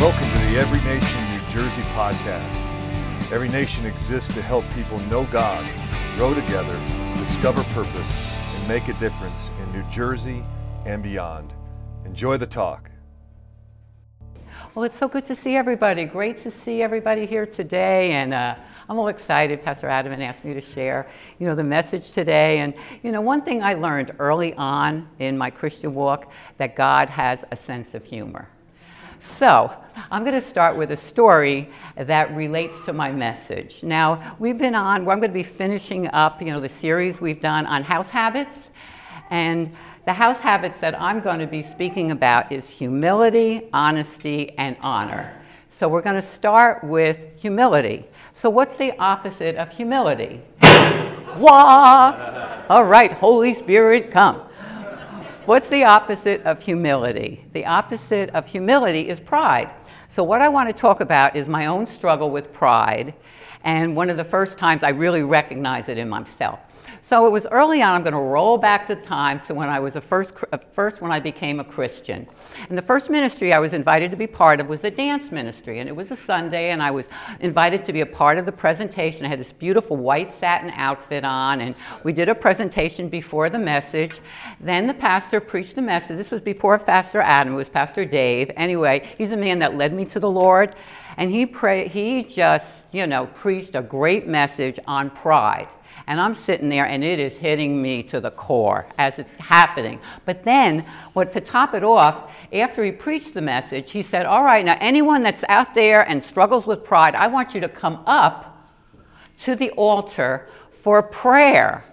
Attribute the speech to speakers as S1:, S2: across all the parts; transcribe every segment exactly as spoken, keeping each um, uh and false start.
S1: Welcome to the Every Nation New Jersey podcast. Every Nation exists to help people know God, grow together, discover purpose, and make a difference in New Jersey and beyond. Enjoy the talk.
S2: Well, it's so good to see everybody. Great to see everybody here today, and uh, I'm all excited. Pastor Adam asked me to share, you know, the message today. And you know, one thing I learned early on in my Christian walk, that God has a sense of humor. So I'm going to start with a story that relates to my message. Now, we've been on, well, I'm going to be finishing up, you know, the series we've done on house habits. And the house habits that I'm going to be speaking about is humility, honesty, and honor. So we're going to start with humility. So what's the opposite of humility? Wah! All right, Holy Spirit, come. What's the opposite of humility? The opposite of humility is pride. So what I want to talk about is my own struggle with pride, and one of the first times I really recognize it in myself. So it was early on. I'm going to roll back the time to when I was the first, first when I became a Christian. And the first ministry I was invited to be part of was the dance ministry. And it was a Sunday, and I was invited to be a part of the presentation. I had this beautiful white satin outfit on, and we did a presentation before the message. Then the pastor preached the message. This was before Pastor Adam. It was Pastor Dave. Anyway, he's a man that led me to the Lord. And he pray, he just, you know, preached a great message on pride. And I'm sitting there, and it is hitting me to the core as it's happening. But then, what to top it off, after he preached the message, he said, all right, now anyone that's out there and struggles with pride, I want you to come up to the altar for prayer.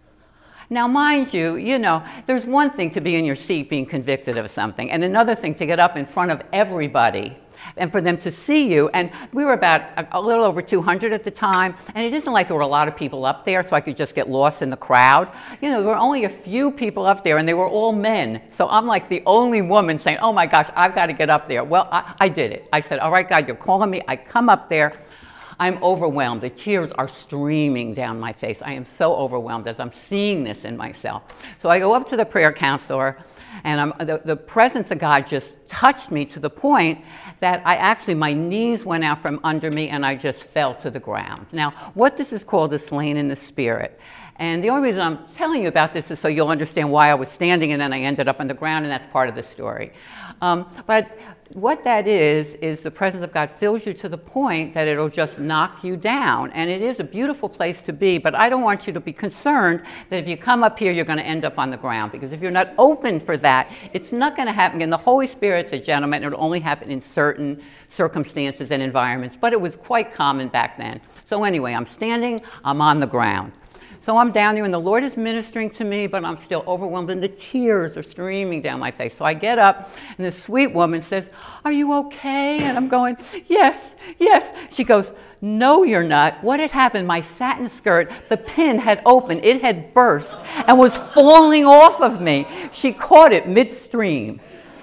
S2: Now, mind you, you know, there's one thing to be in your seat being convicted of something, and another thing to get up in front of everybody and for them to see you. And we were about a, a little over two hundred at the time, and it isn't like there were a lot of people up there, so I could just get lost in the crowd. You know, there were only a few people up there, and they were all men. So I'm like the only woman saying, oh my gosh, I've got to get up there. Well, I, I did it. I said, all right, God, you're calling me. I come up there. I'm overwhelmed. The tears are streaming down my face. I am so overwhelmed as I'm seeing this in myself. So I go up to the prayer counselor, and I'm, the, the presence of God just touched me to the point that I actually, my knees went out from under me, and I just fell to the ground. Now, what this is called is slain in the spirit. And the only reason I'm telling you about this is so you'll understand why I was standing and then I ended up on the ground, and that's part of the story. Um, but what that is, is the presence of God fills you to the point that it'll just knock you down. And it is a beautiful place to be, but I don't want you to be concerned that if you come up here, you're going to end up on the ground. Because if you're not open for that, it's not going to happen. And the Holy Spirit's a gentleman. It'll only happen in certain circumstances and environments. But it was quite common back then. So anyway, I'm standing, I'm on the ground. So I'm down there, and the Lord is ministering to me, but I'm still overwhelmed, and the tears are streaming down my face. So I get up, and this sweet woman says, are you okay? And I'm going, yes, yes. She goes, no, you're not. What had happened? My satin skirt, the pin had opened. It had burst and was falling off of me. She caught it midstream.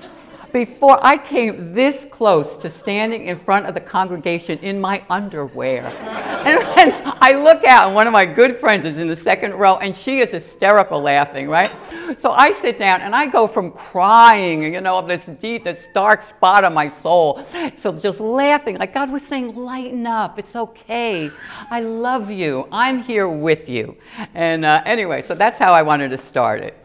S2: Before I came this close to standing in front of the congregation in my underwear. And then I look out, and one of my good friends is in the second row, and she is hysterical laughing, right? So I sit down, and I go from crying, you know, of this deep, this dark spot of my soul, so just laughing, like God was saying, lighten up, it's okay. I love you. I'm here with you. And uh, anyway, so that's how I wanted to start it.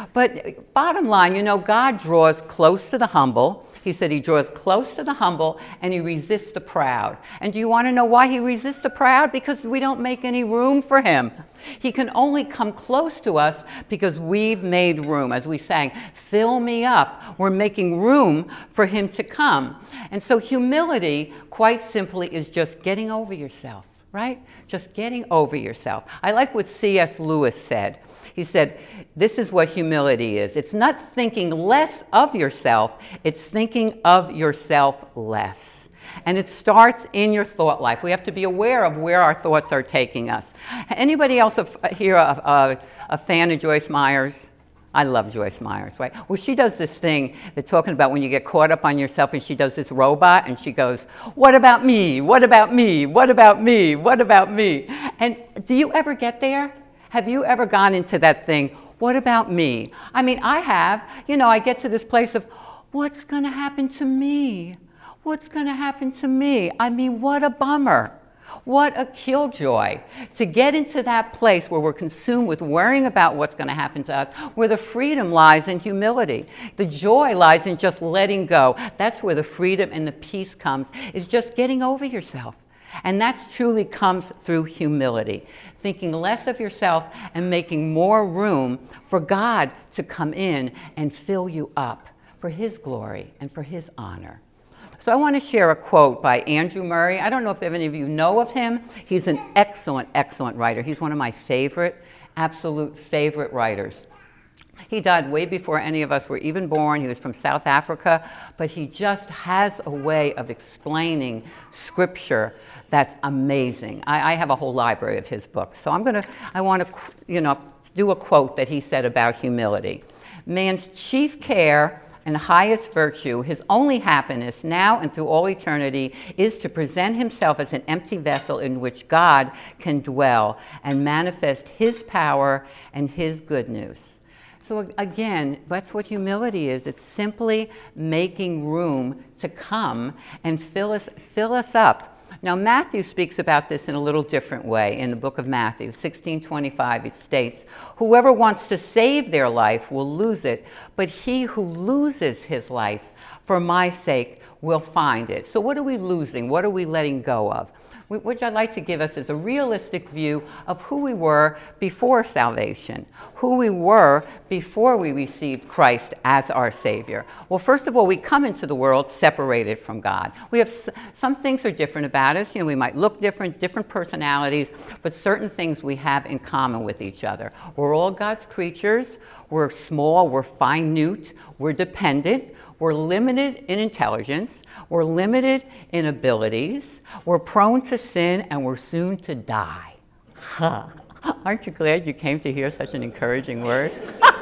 S2: But bottom line, you know, God draws close to the humble. He said he draws close to the humble, and he resists the proud. And do you want to know why he resists the proud? Because we don't make any room for him. He can only come close to us because we've made room. As we sang, fill me up. We're making room for him to come. And so humility, quite simply, is just getting over yourself, right? Just getting over yourself. I like what C S Lewis said. He said, this is what humility is. It's not thinking less of yourself, it's thinking of yourself less. And it starts in your thought life. We have to be aware of where our thoughts are taking us. Anybody else here a, a, a fan of Joyce Myers? I love Joyce Myers, right? Well, she does this thing that's talking about when you get caught up on yourself, and she does this robot, and she goes, what about me? What about me? What about me? What about me? And do you ever get there? Have you ever gone into that thing, what about me? I mean, I have. You know, I get to this place of, what's going to happen to me? What's going to happen to me? I mean, what a bummer. What a killjoy to get into that place where we're consumed with worrying about what's going to happen to us, where the freedom lies in humility. The joy lies in just letting go. That's where the freedom and the peace comes, is just getting over yourself. And that truly comes through humility, thinking less of yourself and making more room for God to come in and fill you up for His glory and for His honor. So I want to share a quote by Andrew Murray. I don't know if any of you know of him. He's an excellent, excellent writer. He's one of my favorite, absolute favorite writers. He died way before any of us were even born. He was from South Africa, but he just has a way of explaining Scripture that's amazing. I, I have a whole library of his books. So I'm going to, I want to, you know, do a quote that he said about humility. Man's chief care and highest virtue, his only happiness now and through all eternity, is to present himself as an empty vessel in which God can dwell and manifest His power and His good news. So again, that's what humility is. It's simply making room to come and fill us, fill us up. Now, Matthew speaks about this in a little different way. In the book of Matthew, sixteen twenty-five, it states, "Whoever wants to save their life will lose it, but he who loses his life for my sake will find it." So what are we losing? What are we letting go of? Which I'd like to give us is a realistic view of who we were before salvation, who we were before we received Christ as our Savior. Well, first of all, we come into the world separated from God. We have some things are different about us. You know, we might look different, different personalities, but certain things we have in common with each other. We're all God's creatures. We're small. We're minute. We're dependent. We're limited in intelligence. We're limited in abilities. We're prone to sin, and we're soon to die. Huh. Aren't you glad you came to hear such an encouraging word?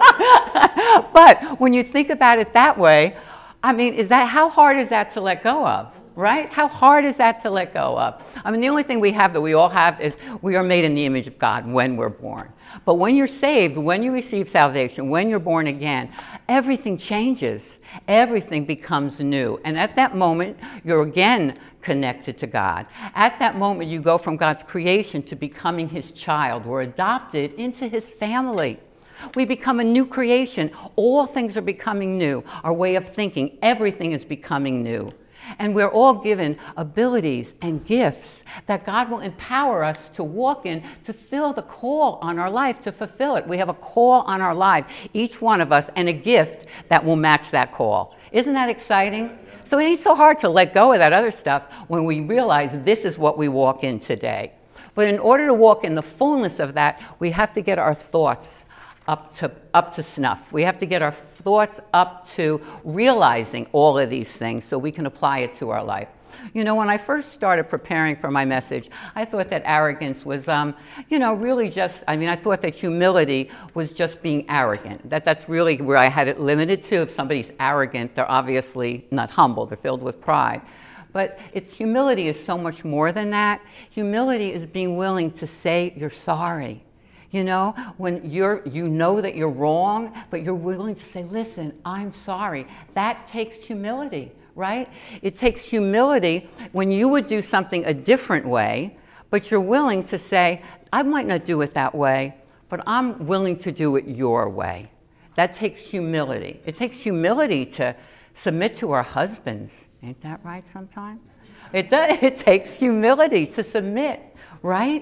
S2: But when you think about it that way, I mean, is that how hard is that to let go of? Right? How hard is that to let go of? I mean, the only thing we have that we all have is we are made in the image of God when we're born. But when you're saved, when you receive salvation, when you're born again, everything changes. Everything becomes new. And at that moment, you're again connected to God. At that moment, you go from God's creation to becoming His child. We're adopted into His family. We become a new creation. All things are becoming new. Our way of thinking, everything is becoming new. And we're all given abilities and gifts that God will empower us to walk in, to fill the call on our life, to fulfill it. We have a call on our life, each one of us, and a gift that will match that call. Isn't that exciting? So it ain't so hard to let go of that other stuff when we realize this is what we walk in today. But in order to walk in the fullness of that, we have to get our thoughts up to up to snuff. We have to get our thoughts up to realizing all of these things so we can apply it to our life. You know, when I first started preparing for my message, I thought that arrogance was, um, you know, really just, I mean, I thought that humility was just being arrogant. That that's really where I had it limited to. If somebody's arrogant, they're obviously not humble. They're filled with pride. But it's humility is so much more than that. Humility is being willing to say you're sorry. You know, when you're, you know that you're wrong, but you're willing to say, listen, I'm sorry. That takes humility, right? It takes humility when you would do something a different way, but you're willing to say, I might not do it that way, but I'm willing to do it your way. That takes humility. It takes humility to submit to our husbands. Ain't that right sometimes? It does. It takes humility to submit, right?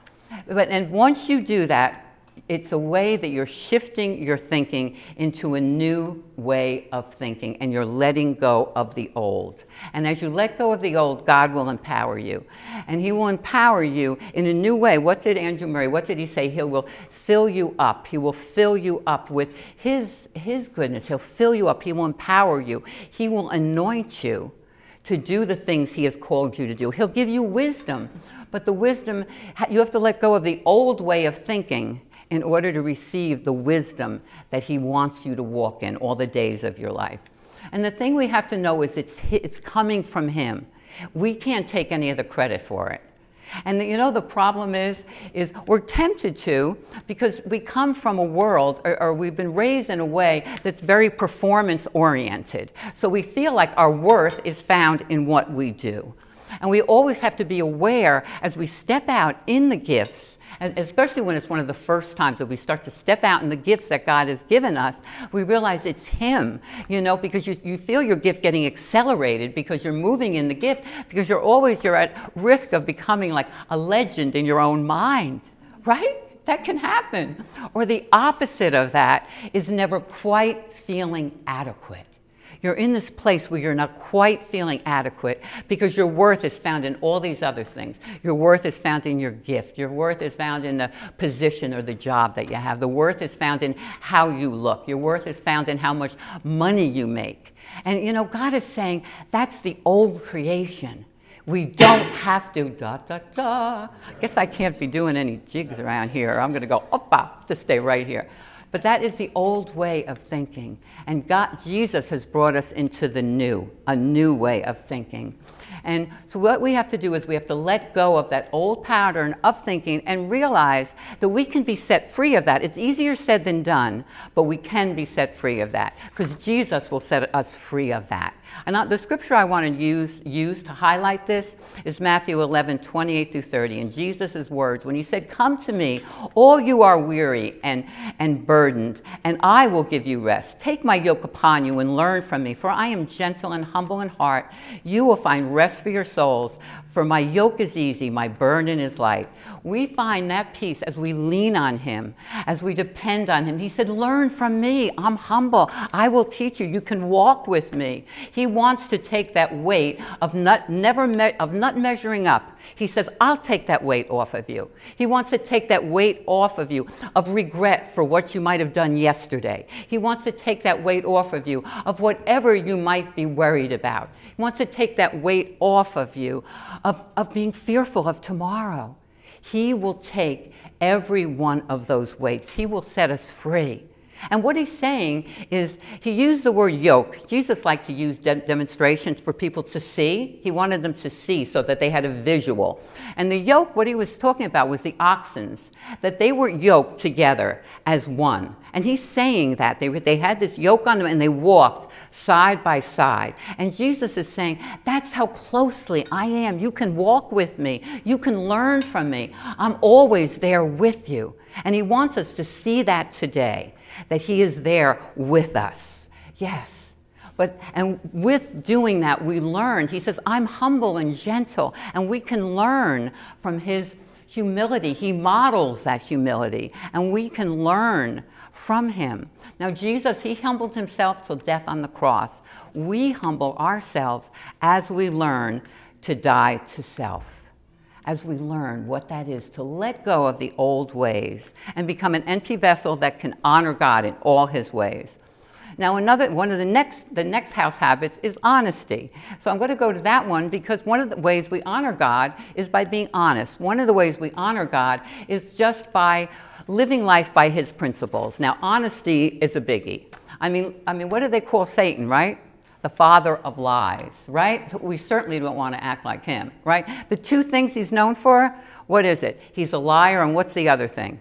S2: But and once you do that, it's a way that you're shifting your thinking into a new way of thinking, and you're letting go of the old. And as you let go of the old, God will empower you. And He will empower you in a new way. What did Andrew Murray, what did he say? He will fill you up. He will fill you up with His, his goodness. He'll fill you up. He will empower you. He will anoint you to do the things He has called you to do. He'll give you wisdom. But the wisdom, you have to let go of the old way of thinking in order to receive the wisdom that He wants you to walk in all the days of your life. And the thing we have to know is it's, it's coming from Him. We can't take any of the credit for it. And you know, the problem is, is we're tempted to, because we come from a world, or, or we've been raised in a way that's very performance oriented. So we feel like our worth is found in what we do. And we always have to be aware as we step out in the gifts, and especially when it's one of the first times that we start to step out in the gifts that God has given us, we realize it's Him, you know, because you, you feel your gift getting accelerated because you're moving in the gift, because you're always, you're at risk of becoming like a legend in your own mind, right? That can happen. Or the opposite of that is never quite feeling adequate. You're in this place where you're not quite feeling adequate because your worth is found in all these other things. Your worth is found in your gift. Your worth is found in the position or the job that you have. The worth is found in how you look. Your worth is found in how much money you make. And you know, God is saying that's the old creation. We don't have to, da, da, da. I guess I can't be doing any jigs around here. I'm going to go, oppa, to stay right here. But that is the old way of thinking. And God, Jesus has brought us into the new, a new way of thinking. And so what we have to do is we have to let go of that old pattern of thinking and realize that we can be set free of that. It's easier said than done, but we can be set free of that because Jesus will set us free of that. And the scripture I want to use, use to highlight this is Matthew eleven, twenty-eight through thirty. And Jesus' words, when he said, "Come to me, all you are weary and, and burdened, and I will give you rest. Take my yoke upon you and learn from me, for I am gentle and humble in heart. You will find rest for your souls. For my yoke is easy, my burden is light." We find that peace as we lean on him, as we depend on him. He said, "Learn from me. I'm humble. I will teach you. You can walk with me." He wants to take that weight of not, never me- of not measuring up. He says, "I'll take that weight off of you." He wants to take that weight off of you of regret for what you might have done yesterday. He wants to take that weight off of you of whatever you might be worried about. He wants to take that weight off of you of, of being fearful of tomorrow. He will take every one of those weights. He will set us free. And what he's saying is, he used the word yoke. Jesus liked to use de- demonstrations for people to see. He wanted them to see so that they had a visual. And the yoke, what he was talking about was the oxens, that they were yoked together as one. And he's saying that. They, they had this yoke on them and they walked side by side. And Jesus is saying, that's how closely I am. You can walk with me. You can learn from me. I'm always there with you. And he wants us to see that today, that he is there with us. Yes. But, and with doing that, we learn. He says, I'm humble and gentle. And we can learn from his humility. He models that humility. And we can learn from him. Now, Jesus, he humbled himself till death on the cross. We humble ourselves as we learn to die to self, as we learn what that is to let go of the old ways and become an empty vessel that can honor God in all his ways. Now, another one of the next the next house habits is honesty. So I'm going to go to that one because one of the ways we honor God is by being honest. One of the ways we honor God is just by living life by his principles. Now, honesty is a biggie. I mean, I mean, what do they call Satan, right? The father of lies, right? We certainly don't want to act like him, right? The two things he's known for, what is it? He's a liar, and what's the other thing?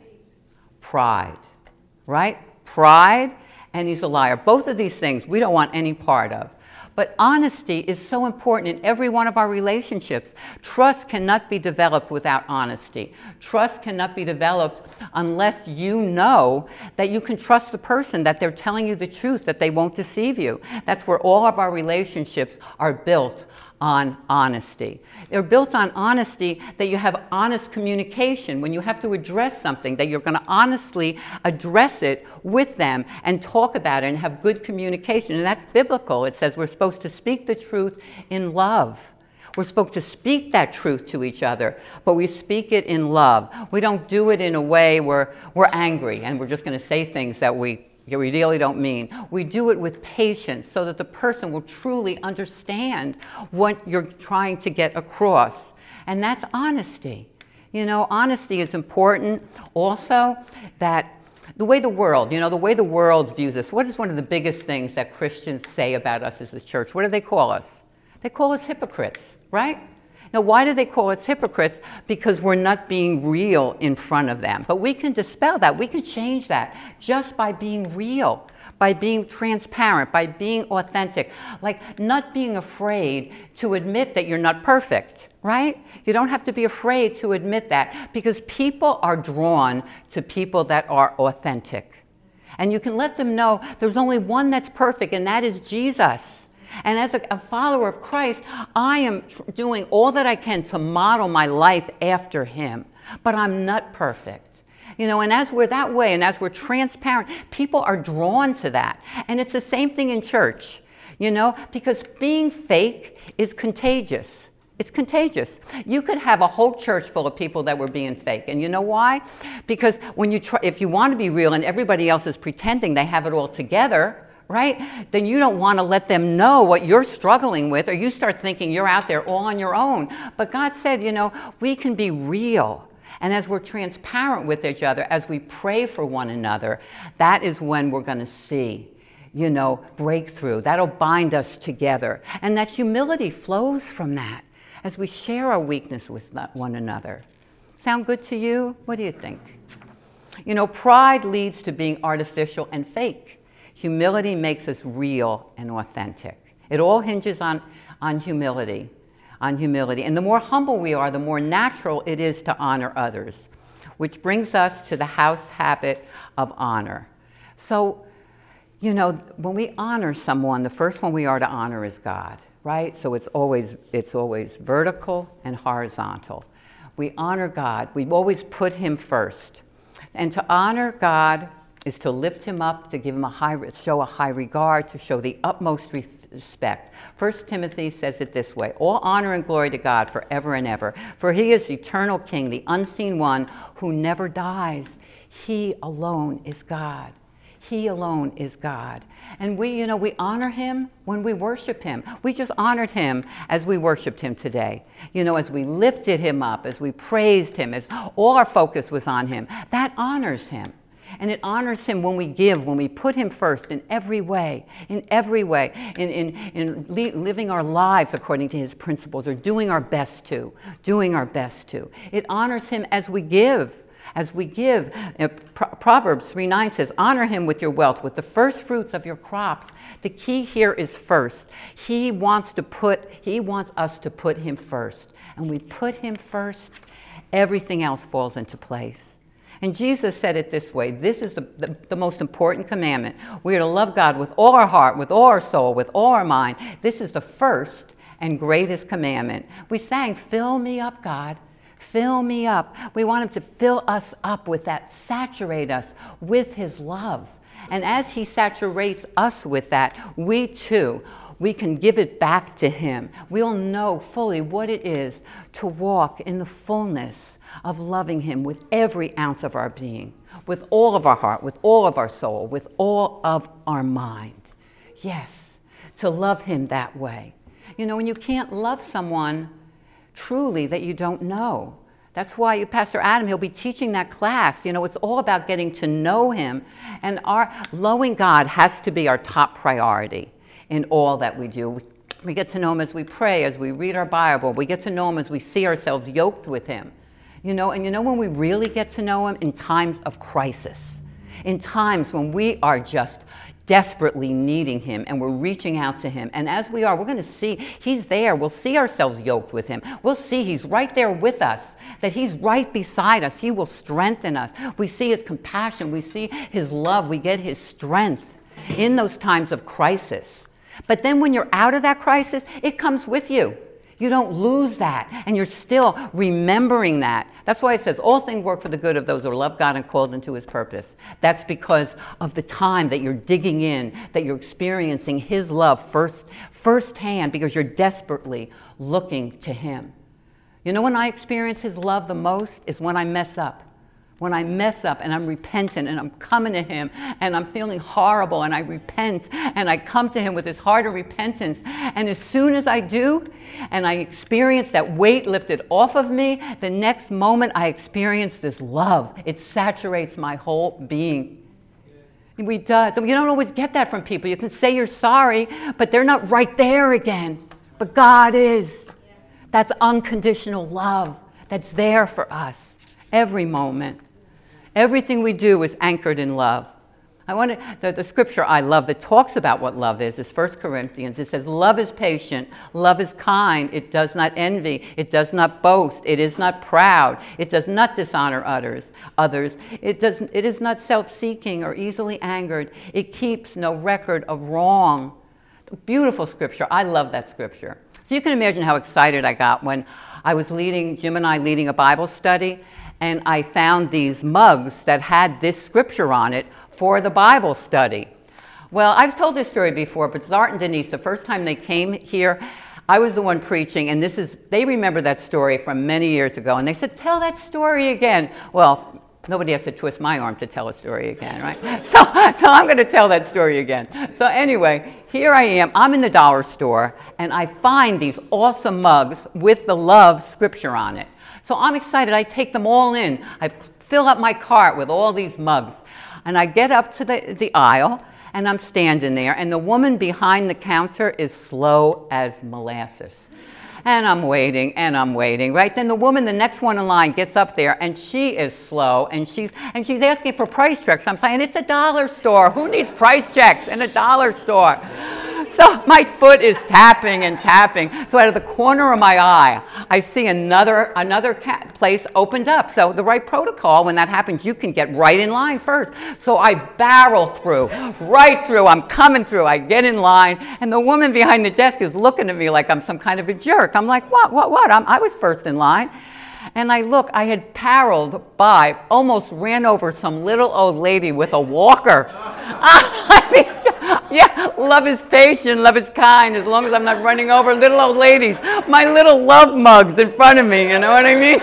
S2: Pride, right? Pride, and he's a liar. Both of these things we don't want any part of. But honesty is so important in every one of our relationships. Trust cannot be developed without honesty. Trust cannot be developed unless you know that you can trust the person, that they're telling you the truth, that they won't deceive you. That's where all of our relationships are built on honesty. They're built on honesty, that you have honest communication. When you have to address something, that you're going to honestly address it with them and talk about it and have good communication. And that's biblical. It says we're supposed to speak the truth in love. We're supposed to speak that truth to each other, but we speak it in love. We don't do it in a way where we're angry and we're just going to say things that we we really don't mean. We do it with patience so that the person will truly understand what you're trying to get across. And that's honesty. You know, honesty is important. Also, that the way the world, you know, the way the world views us, what is one of the biggest things that Christians say about us as the church? What do they call us? They call us hypocrites, right? Now, why do they call us hypocrites? Because we're not being real in front of them. But we can dispel that. We can change that just by being real, by being transparent, by being authentic, like not being afraid to admit that you're not perfect, right? You don't have to be afraid to admit that, because people are drawn to people that are authentic. And you can let them know there's only one that's perfect, and that is Jesus. And as a, a follower of Christ, I am tr- doing all that I can to model my life after him. But I'm not perfect. You know, and as we're that way, and as we're transparent, people are drawn to that. And it's the same thing in church, you know, because being fake is contagious. It's contagious. You could have a whole church full of people that were being fake. And you know why? Because when you try, if you want to be real and everybody else is pretending they have it all together, right? Then you don't want to let them know what you're struggling with, or you start thinking you're out there all on your own. But God said, you know, we can be real. And as we're transparent with each other, as we pray for one another, that is when we're going to see, you know, breakthrough. That'll bind us together. And that humility flows from that as we share our weakness with one another. Sound good to you? What do you think? You know, pride leads to being artificial and fake. Humility makes us real and authentic. It all hinges on, on humility. on humility. And the more humble we are, the more natural it is to honor others, which brings us to the house habit of honor. So, you know, when we honor someone, the first one we are to honor is God, right? So it's always, it's always vertical and horizontal. We honor God. We always put him first. And to honor God is to lift him up, to give him a high, show a high regard, to show the utmost respect. Respect. First Timothy says it this way: all honor and glory to God forever and ever, for he is the eternal King, the unseen one who never dies. He alone is God. He alone is God. And we, you know, we honor him when we worship him. We just honored him as we worshiped him today. You know, as we lifted him up, as we praised him, as all our focus was on him. That honors him. And it honors him when we give, when we put him first in every way, in every way, in, in, in li- living our lives according to his principles, or doing our best to, doing our best to. It honors him as we give, as we give. Uh, Pro- Proverbs three nine says, honor him with your wealth, with the first fruits of your crops. The key here is first. He wants to put, he wants us to put him first. And we put him first, everything else falls into place. And Jesus said it this way: this is the, the, the most important commandment. We are to love God with all our heart, with all our soul, with all our mind. This is the first and greatest commandment. We sang, fill me up, God. Fill me up. We want him to fill us up with that, saturate us with his love. And as he saturates us with that, we too, we can give it back to him. We'll know fully what it is to walk in the fullness of loving him with every ounce of our being, with all of our heart, with all of our soul, with all of our mind. Yes, to love him that way. You know, and you can't love someone truly that you don't know. That's why you, Pastor Adam, he'll be teaching that class. You know, it's all about getting to know him. And our knowing God has to be our top priority in all that we do. We get to know him as we pray, as we read our Bible. We get to know him as we see ourselves yoked with him. You know, and you know when we really get to know him? In times of crisis. In times when we are just desperately needing him and we're reaching out to him. And as we are, we're going to see he's there. We'll see ourselves yoked with him. We'll see he's right there with us, that he's right beside us. He will strengthen us. We see his compassion. We see his love. We get his strength in those times of crisis. But then when you're out of that crisis, it comes with you. You don't lose that, and you're still remembering that. That's why it says all things work for the good of those who love God and called into his purpose. That's because of the time that you're digging in, that you're experiencing his love first, firsthand, because you're desperately looking to him. You know when I experience his love the most is when I mess up. When I mess up and I'm repentant and I'm coming to him and I'm feeling horrible and I repent and I come to him with this heart of repentance. And as soon as I do and I experience that weight lifted off of me, the next moment I experience this love. It saturates my whole being. We does. You don't always get that from people. You can say you're sorry, but they're not right there again. But God is. That's unconditional love that's there for us every moment. Everything we do is anchored in love. I want to, the, the scripture I love that talks about what love is is First Corinthians. It says, love is patient, love is kind, it does not envy, it does not boast, it is not proud, it does not dishonor others, others. It, does, it is not self-seeking or easily angered, it keeps no record of wrong. Beautiful scripture. I love that scripture. So you can imagine how excited I got when I was leading, Jim and I leading a Bible study, and I found these mugs that had this scripture on it for the Bible study. Well, I've told this story before, but Zart and Denise, the first time they came here, I was the one preaching, and this is, they remember that story from many years ago, and they said, tell that story again. Well, nobody has to twist my arm to tell a story again, right? So, so I'm going to tell that story again. So anyway, here I am. I'm in the dollar store, and I find these awesome mugs with the love scripture on it. So I'm excited. I take them all in. I fill up my cart with all these mugs. And I get up to the, the aisle, and I'm standing there, and the woman behind the counter is slow as molasses. And I'm waiting, and I'm waiting, right? Then the woman, the next one in line, gets up there, and she is slow, and she's and she's asking for price checks. I'm saying, it's a dollar store. Who needs price checks in a dollar store? So my foot is tapping and tapping. So out of the corner of my eye, I see another another ca- place opened up. So the right protocol, when that happens, you can get right in line first. So I barrel through, right through. I'm coming through. I get in line, and the woman behind the desk is looking at me like I'm some kind of a jerk. I'm like, what, what, what? I'm, I was first in line. And I look, I had barreled by, almost ran over some little old lady with a walker. I mean, yeah, love is patient, love is kind, as long as I'm not running over little old ladies. My little love mugs in front of me, you know what I mean?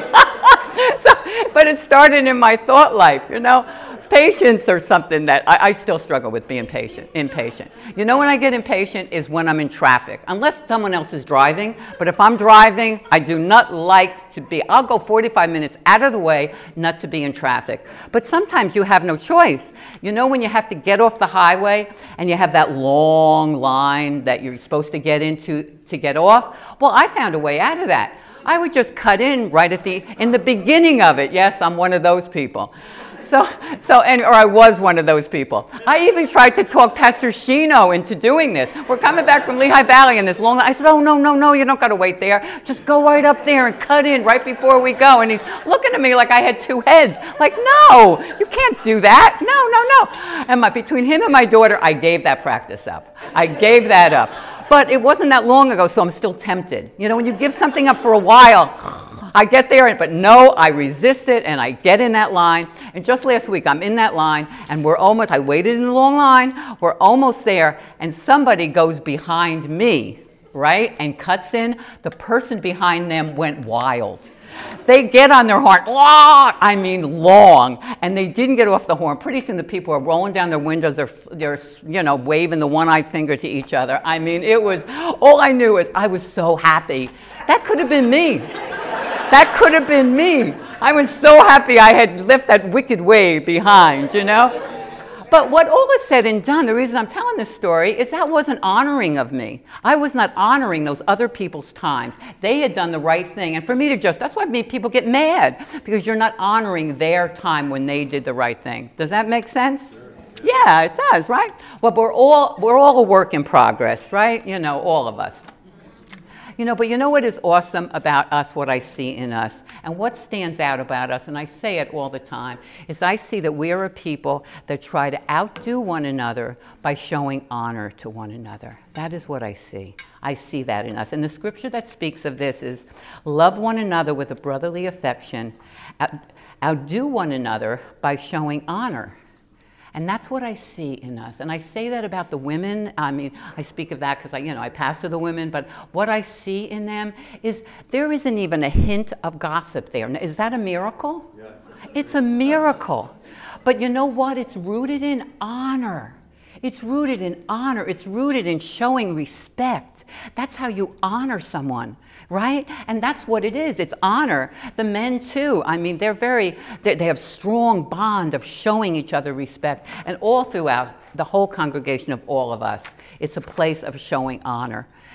S2: So, but it started in my thought life, you know? Patience or something that I, I still struggle with being patient, impatient. You know when I get impatient is when I'm in traffic, unless someone else is driving. But if I'm driving, I do not like to be, I'll go forty-five minutes out of the way not to be in traffic. But sometimes you have no choice. You know when you have to get off the highway and you have that long line that you're supposed to get into to get off? Well, I found a way out of that. I would just cut in right at the, in the beginning of it. Yes, I'm one of those people. So, so, and, or I was one of those people. I even tried to talk Pastor Shino into doing this. We're coming back from Lehigh Valley in this long line. I said, oh, no, no, no, you don't got to wait there. Just go right up there and cut in right before we go. And he's looking at me like I had two heads. Like, no, you can't do that. No, no, no. And my, between him and my daughter, I gave that practice up. I gave that up. But it wasn't that long ago, so I'm still tempted. You know, when you give something up for a while, I get there, but no, I resist it, and I get in that line. And just last week, I'm in that line, and we're almost, I waited in the long line, we're almost there, and somebody goes behind me, right, and cuts in. The person behind them went wild. They get on their horn, long, I mean long, and they didn't get off the horn. Pretty soon the people are rolling down their windows, they're, they're you know, waving the one-eyed finger to each other. I mean, it was, all I knew is I was so happy. That could have been me. That could have been me. I was so happy I had left that wicked way behind, you know? But what all is said and done, the reason I'm telling this story is that wasn't honoring of me. I was not honoring those other people's times. They had done the right thing. And for me to just, that's why people get mad, because you're not honoring their time when they did the right thing. Does that make sense? Sure. Yeah, it does, right? Well, we're all, we're all a work in progress, right? You know, all of us. You know, but you know what is awesome about us, what I see in us, and what stands out about us, and I say it all the time, is I see that we are a people that try to outdo one another by showing honor to one another. That is what I see. I see that in us. And the scripture that speaks of this is, love one another with a brotherly affection, out, outdo one another by showing honor. And that's what I see in us. And I say that about the women. I mean, I speak of that because I, you know, I pastor the women. But what I see in them is there isn't even a hint of gossip there. Is that a miracle? Yeah. It's a miracle. But you know what? It's rooted in honor. It's rooted in honor. It's rooted in showing respect. That's how you honor someone, right? And that's what it is. It's honor. The men too. I mean, they're very, they, they have strong bond of showing each other respect. And all throughout the whole congregation of all of us, it's a place of showing honor.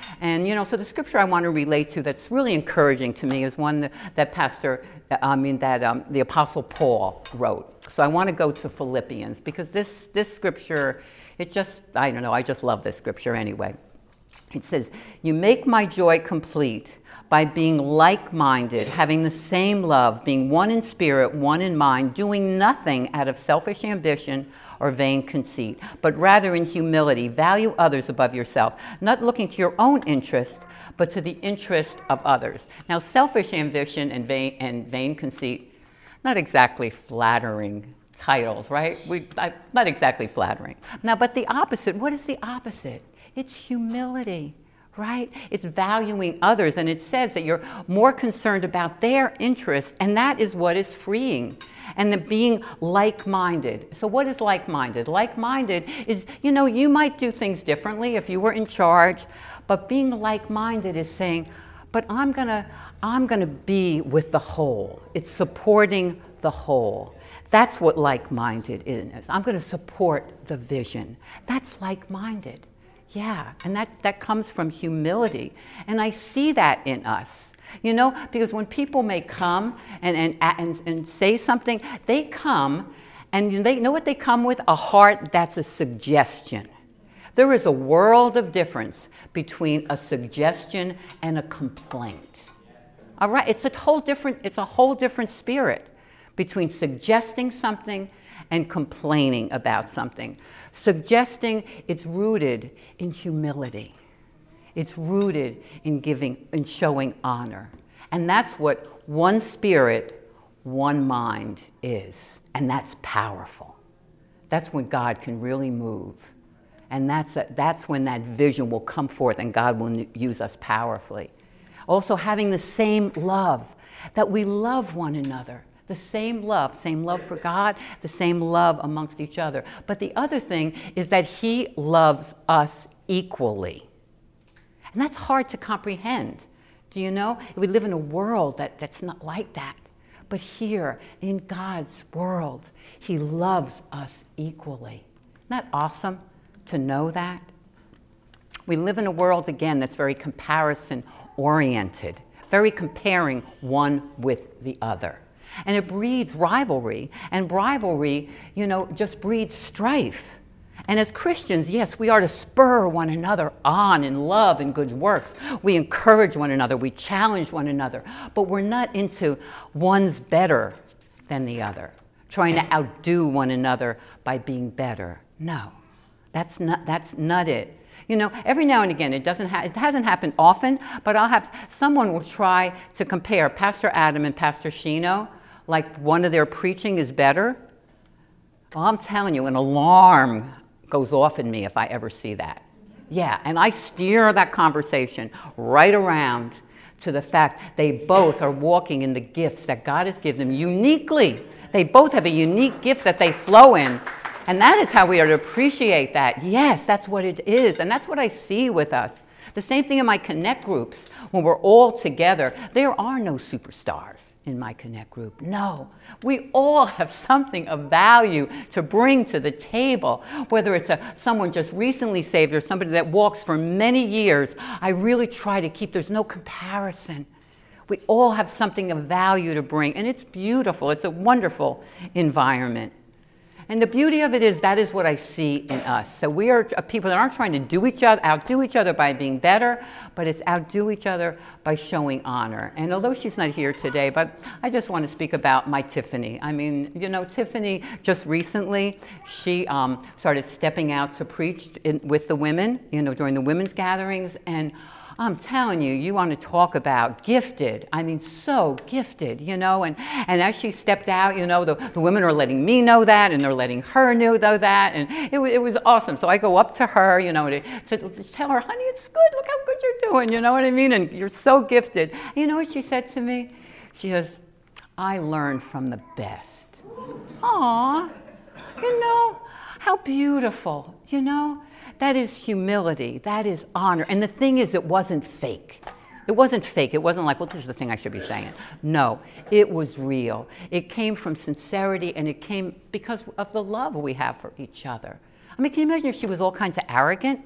S2: And, you know, so the scripture I want to relate to that's really encouraging to me is one that, that Pastor, I mean, that um, the Apostle Paul wrote. So I want to go to Philippians because this, this scripture, it just, I don't know, I just love this scripture anyway. It says, you make my joy complete by being like-minded, having the same love, being one in spirit, one in mind, doing nothing out of selfish ambition or vain conceit, but rather in humility, value others above yourself, not looking to your own interest, but to the interest of others. Now, selfish ambition and vain, and vain conceit, not exactly flattering titles, right? We, I, not exactly flattering. Now, but the opposite, what is the opposite? It's humility. Right? It's valuing others, and it says that you're more concerned about their interests, and that is what is freeing. And then being like-minded. So what is like-minded? Like-minded is, you know, you might do things differently if you were in charge, but being like-minded is saying, but I'm gonna, I'm gonna be with the whole. It's supporting the whole. That's what like-minded is. I'm gonna support the vision. That's like-minded. Yeah, and that, that comes from humility. And I see that in us, you know, because when people may come and, and, and, and say something, they come and they know what they come with? A heart that's a suggestion. There is a world of difference between a suggestion and a complaint. All right, it's a whole different, it's a whole different spirit between suggesting something and complaining about something. Suggesting, it's rooted in humility. It's rooted in giving, in showing honor. And that's what one spirit, one mind is. And that's powerful. That's when God can really move. And that's, a, that's when that vision will come forth and God will use us powerfully. Also having the same love, that we love one another. The same love, same love for God, the same love amongst each other. But the other thing is that He loves us equally. And that's hard to comprehend. Do you know? We live in a world that, that's not like that. But here, in God's world, He loves us equally. Isn't that awesome to know that? We live in a world, again, that's very comparison-oriented, very comparing one with the other. And it breeds rivalry, and rivalry, you know, just breeds strife. And as Christians, yes, we are to spur one another on in love and good works. We encourage one another, we challenge one another, but we're not into one's better than the other, trying to outdo one another by being better. No, that's not, that's not it. You know, every now and again, it doesn't ha- it hasn't happened often, but I'll have, someone will try to compare Pastor Adam and Pastor Shino, like one of their preaching is better. Well, I'm telling you, an alarm goes off in me if I ever see that. Yeah, and I steer that conversation right around to the fact they both are walking in the gifts that God has given them uniquely. They both have a unique gift that they flow in. And that is how we are to appreciate that. Yes, that's what it is. And that's what I see with us. The same thing in my Connect groups. When we're all together, there are no superstars in my Connect group. No, we all have something of value to bring to the table, whether it's a, someone just recently saved or somebody that walks for many years. I really try to keep, there's no comparison. We all have something of value to bring, and it's beautiful. It's a wonderful environment. And the beauty of it is that is what I see in us. So we are people that aren't trying to do each other, outdo each other by being better, but it's outdo each other by showing honor. And although she's not here today, but I just want to speak about my Tiffany. I mean, you know, Tiffany just recently, she um, started stepping out to preach in, with the women, you know, during the women's gatherings. And I'm telling you, you want to talk about gifted. I mean, so gifted, you know. And, and as she stepped out, you know, the, the women are letting me know that, and they're letting her know that. And it, it was awesome. So I go up to her, you know, to, to, to tell her, honey, it's good. Look how good you're doing. You know what I mean? And you're so gifted. And you know what she said to me? She goes, I learned from the best. Aw, you know, how beautiful, you know. That is humility. That is honor. And the thing is, it wasn't fake. It wasn't fake. It wasn't like, well, this is the thing I should be saying. No, it was real. It came from sincerity, and it came because of the love we have for each other. I mean, can you imagine if she was all kinds of arrogant?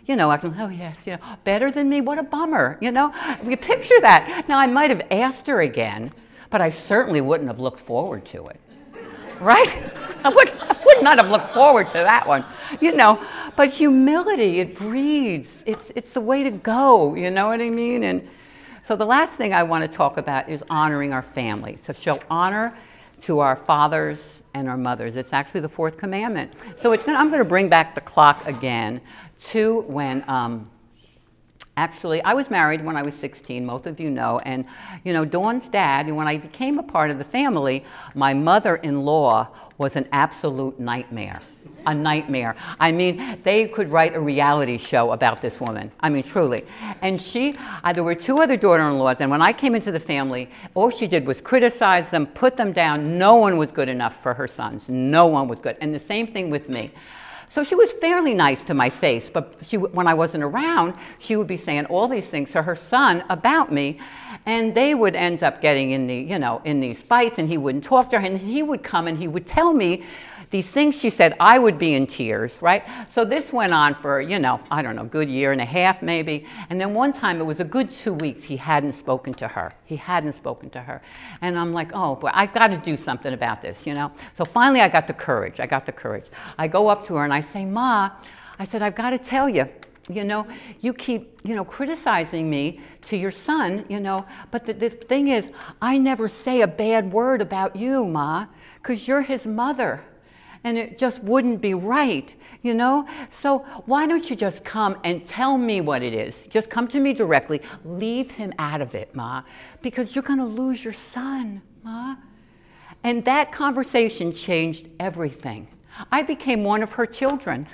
S2: you know, acting, oh yes, you know, better than me, what a bummer, you know? You picture that. Now, I might have asked her again, but I certainly wouldn't have looked forward to it, right? I would, I would not have looked forward to that one, you know? But humility, it breeds. It's, it's the way to go, you know what I mean? And so the last thing I want to talk about is honoring our family. So show honor to our fathers and our mothers. It's actually the fourth commandment. So it's gonna, I'm going to bring back the clock again to when, um, actually, I was married when I was sixteen, most of you know, and, you know, Dawn's dad, and when I became a part of the family, my mother-in-law was an absolute nightmare. A nightmare. I mean, they could write a reality show about this woman. I mean, truly. And she, uh, there were two other daughter-in-laws, and when I came into the family, all she did was criticize them, put them down. No one was good enough for her sons. No one was good. And the same thing with me. So she was fairly nice to my face, but she, when I wasn't around, she would be saying all these things to her son about me, and they would end up getting in the, you know, in these fights, and he wouldn't talk to her, and he would come and he would tell me these things she said. I would be in tears, right? So this went on for, you know, I don't know, a good year and a half maybe. And then one time, it was a good two weeks, he hadn't spoken to her. He hadn't spoken to her. And I'm like, oh, boy, I've got to do something about this, you know? So finally, I got the courage. I got the courage. I go up to her and I say, Ma, I said, I've got to tell you, you know, you keep, you know, criticizing me to your son, you know, but the, the thing is, I never say a bad word about you, Ma, because you're his mother. And it just wouldn't be right, you know? So why don't you just come and tell me what it is? Just come to me directly. Leave him out of it, Ma, because you're going to lose your son, Ma. And that conversation changed everything. I became one of her children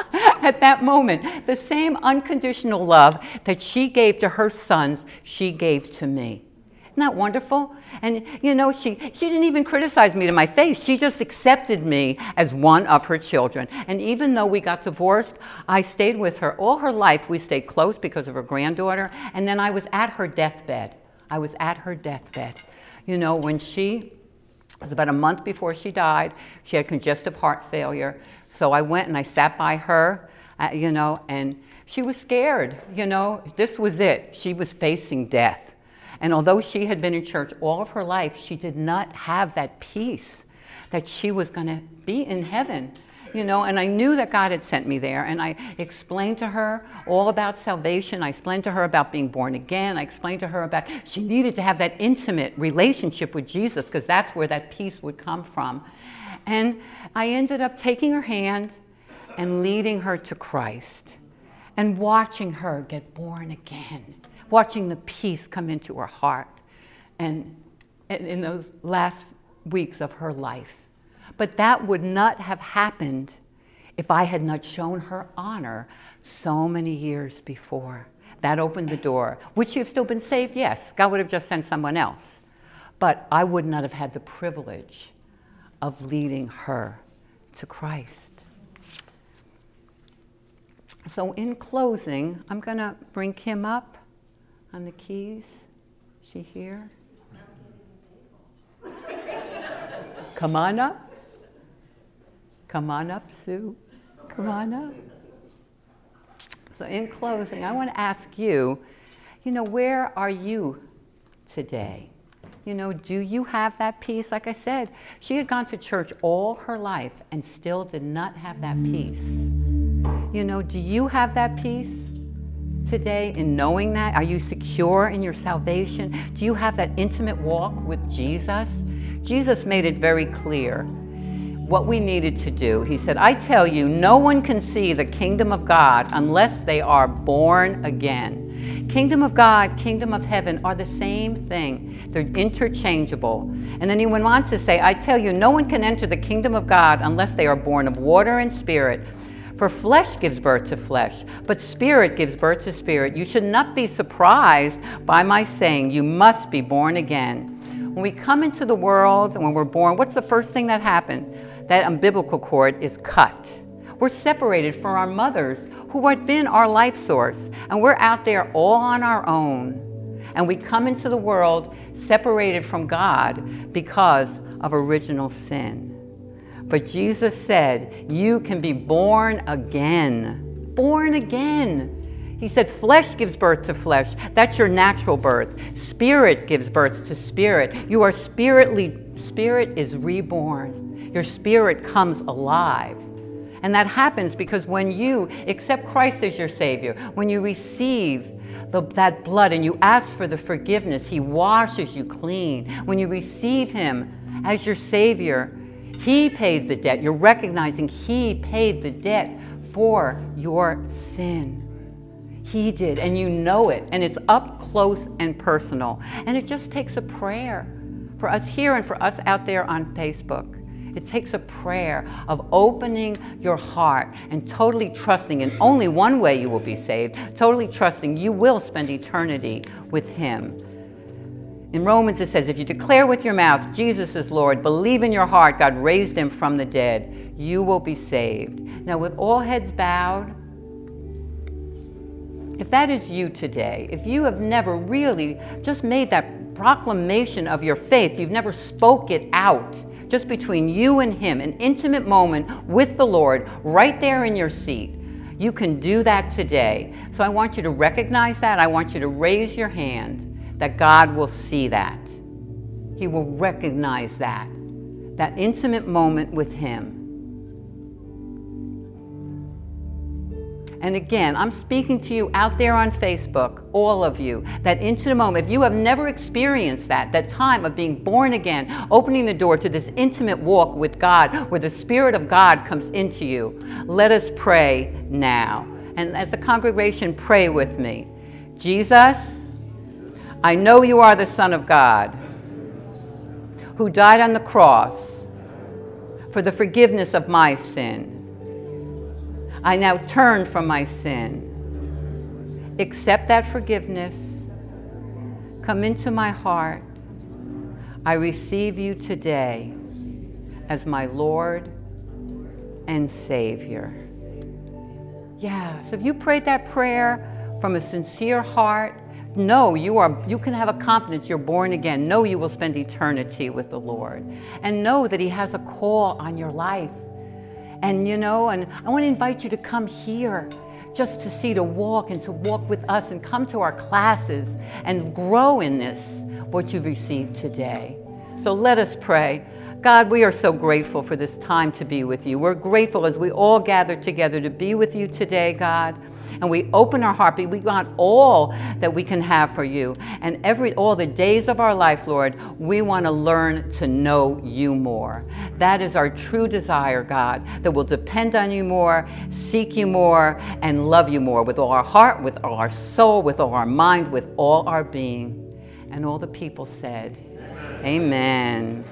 S2: at that moment. The same unconditional love that she gave to her sons, she gave to me. Isn't that wonderful? And, you know, she, she didn't even criticize me to my face. She just accepted me as one of her children. And even though we got divorced, I stayed with her all her life. We stayed close because of her granddaughter. And then I was at her deathbed. I was at her deathbed. You know, when she, it was about a month before she died, she had congestive heart failure. So I went and I sat by her, uh, you know, and she was scared. You know, this was it. She was facing death. And although she had been in church all of her life, she did not have that peace that she was going to be in heaven, you know, and I knew that God had sent me there, and I explained to her all about salvation. I explained to her about being born again. I explained to her about she needed to have that intimate relationship with Jesus, because that's where that peace would come from. And I ended up taking her hand and leading her to Christ and watching her get born again. Watching the peace come into her heart and in those last weeks of her life. But that would not have happened if I had not shown her honor so many years before. That opened the door. Would she have still been saved? Yes. God would have just sent someone else. But I would not have had the privilege of leading her to Christ. So in closing, I'm going to bring Kim up on the keys. Is she here? Come on up. Come on up, Sue. Come on up. So in closing, I want to ask you, you know, where are you today? You know, do you have that peace? Like I said, she had gone to church all her life and still did not have that peace. You know, do you have that peace today in knowing that? Are you secure in your salvation? Do you have that intimate walk with Jesus? Jesus made it very clear what we needed to do. He said, I tell you, no one can see the kingdom of God unless they are born again. Kingdom of God, kingdom of heaven are the same thing. They're interchangeable. And then he went on to say, I tell you, no one can enter the kingdom of God unless they are born of water and spirit. For flesh gives birth to flesh, but spirit gives birth to spirit. You should not be surprised by my saying, you must be born again. When we come into the world and when we're born, what's the first thing that happened? That umbilical cord is cut. We're separated from our mothers who had been our life source, and we're out there all on our own. And we come into the world separated from God because of original sin. But Jesus said, you can be born again. born again. He said flesh gives birth to flesh. That's your natural birth. Spirit gives birth to spirit. You are spiritly, spirit is reborn. Your spirit comes alive. And that happens because when you accept Christ as your Savior, when you receive the, that blood and you ask for the forgiveness, He washes you clean. When you receive Him as your Savior, He paid the debt. You're recognizing He paid the debt for your sin. He did, and you know it, and it's up close and personal. And it just takes a prayer for us here and for us out there on Facebook. It takes a prayer of opening your heart and totally trusting in only one way you will be saved, totally trusting you will spend eternity with Him. In Romans it says, if you declare with your mouth Jesus is Lord, believe in your heart God raised Him from the dead, you will be saved. Now with all heads bowed, if that is you today, if you have never really just made that proclamation of your faith, you've never spoke it out, just between you and Him, an intimate moment with the Lord right there in your seat, you can do that today. So I want you to recognize that. I want you to raise your hand that God will see that. He will recognize that, that intimate moment with Him. And again, I'm speaking to you out there on Facebook, all of you, that intimate moment. If you have never experienced that, that time of being born again, opening the door to this intimate walk with God, where the Spirit of God comes into you, let us pray now. And as a congregation, pray with me. Jesus, I know you are the Son of God, who died on the cross for the forgiveness of my sin. I now turn from my sin. Accept that forgiveness. Come into my heart. I receive you today as my Lord and Savior. Yeah, so if you prayed that prayer from a sincere heart, know you are, you can have a confidence you're born again. Know you will spend eternity with the Lord. And know that He has a call on your life. And you know, and I want to invite you to come here just to see, to walk and to walk with us and come to our classes and grow in this, what you've received today. So let us pray. God, we are so grateful for this time to be with you. We're grateful as we all gather together to be with you today, God. And we open our heart. We want all that we can have for you. And every all the days of our life, Lord, we want to learn to know you more. That is our true desire, God, that we'll depend on you more, seek you more, and love you more with all our heart, with all our soul, with all our mind, with all our being. And all the people said, Amen.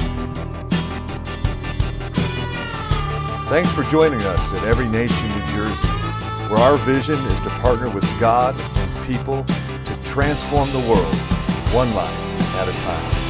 S1: Thanks for joining us at Every Nation, New Jersey, where our vision is to partner with God and people to transform the world one life at a time.